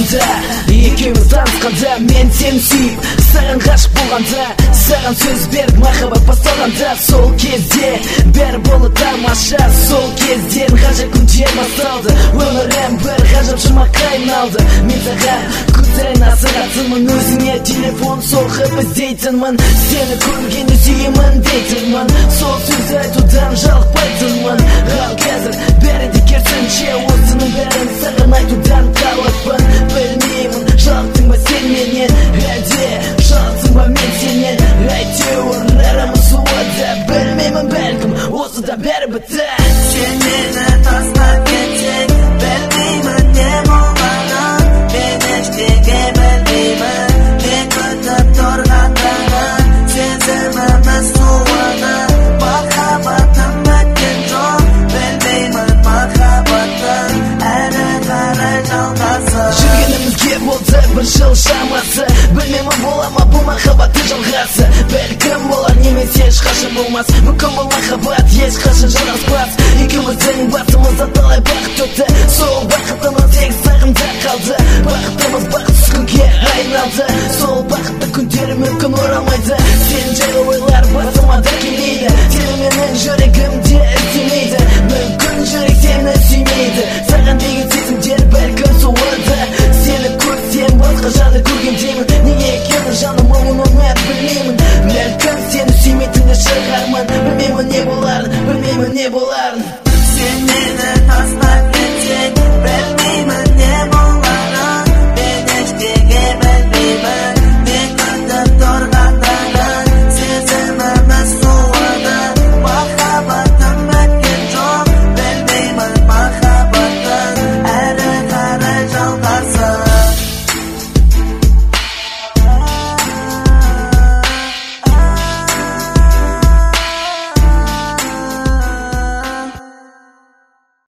болғанда, екеуміз танысқанда, мен сені сүйіп саған ғашық болғанда, саған сөз беріп махаббат басталғанда, сол кезде бәрі болды тамаша. Сол кезден ғажап күндер басталды, өмірім бір ғажап жұмаққа айналды. Мен саған күтайын асығатынмын, өзіңе телефон соғып іздейтінмін, сені көргенде сүйемін дейтінмін, сол сөзді айтудан жалықпайтынмын. Ал қазір бәрі де керісінше, осының бәрін саған айтудан қалыппын. Білмеймін, жалықтың ба сен менен, әлде жалықтың ба мен сенен? Әйтеуір арамыз суыды, білмеймін, бәлкім осыда бәрі бітті. Сен мені тастап кетсең, білмеймін не болғанын, мен ештеңе білмеймін. Мен күтіп тұрғандығын, сезіміміз суыды, махаббатым өткен жоқ, білмеймін махаббаттың әрі қарай жалғасын. Жүргенімізге болды бір жыл шамасы, білмеймін бола ма бұл махаббаттың жалғасы. Бәлкім болар, немесе ешқашан болмас, мүмкін бұл махаббат ешқашан жалғаспас. Екеуміздің басымызда талай бақыт өтті, сол бақытымыз тек сағымда қалды. Бақытымыз бақытсыз күнге айналды, сол бақытты күндер мүмкін оралмайды. Сен жайлы ойлар басыма да келмейді, сені менің жүрегімде іздемейді. Мүмкін жүрек сені сүймейді, саған деген сезімдер бәлкім суыды. Сені көрсем басқа жаны көргендеймін, неге екені жаным оны білмеймін. Бәлкім сені сүймейтін де шығармын, білмеймін не боларын, білмеймін не боларын.